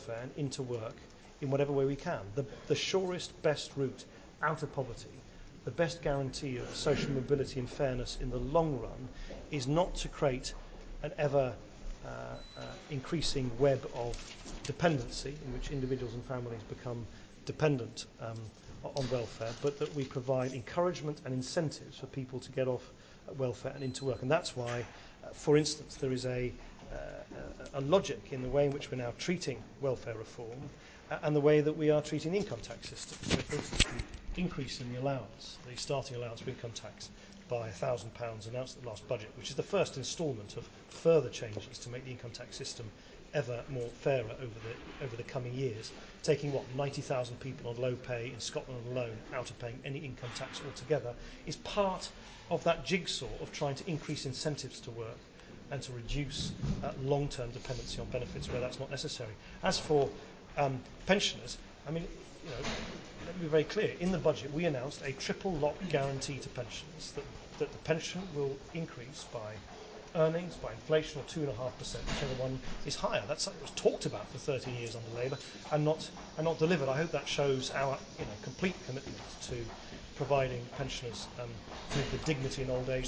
and into work in whatever way we can. The surest, best route out of poverty, the best guarantee of social mobility and fairness in the long run is not to create an ever increasing web of dependency in which individuals and families become dependent on welfare, but that we provide encouragement and incentives for people to get off welfare and into work. And that's why, for instance, there is a logic in the way in which we're now treating welfare reform and the way that we are treating the income tax system. So, for instance, the increase in the allowance, the starting allowance for income tax, by £1,000 announced at the last budget, which is the first instalment of further changes to make the income tax system ever more fairer over the coming years, taking 90,000 people on low pay in Scotland alone out of paying any income tax altogether, is part of that jigsaw of trying to increase incentives to work and to reduce long-term dependency on benefits where that's not necessary. As for pensioners, let me be very clear. In the budget, we announced a triple lock guarantee to pensioners that the pension will increase by earnings, by inflation, or 2.5%, whichever one is higher. That's something that was talked about for 30 years under Labour and not delivered. I hope that shows our complete commitment to providing pensioners with the dignity in old age